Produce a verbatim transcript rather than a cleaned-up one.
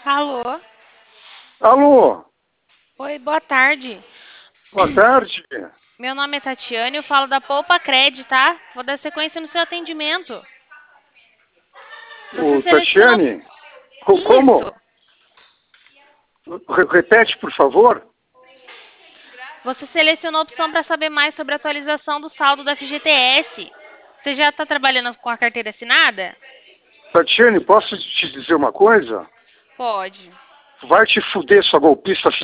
Alô? Alô, Oi, boa tarde. boa tarde. Meu nome é Tatiane, eu falo da Poupa Cred, tá? Vou dar sequência no seu atendimento. Você O selecionou. Tatiane, co- Isso! como? Re- Repete, por favor. Você selecionou a opção para saber mais sobre a atualização do saldo da F G T S. Você já está trabalhando com a carteira assinada? Tatiane, posso te dizer uma coisa? Pode. Vai te fuder, sua golpista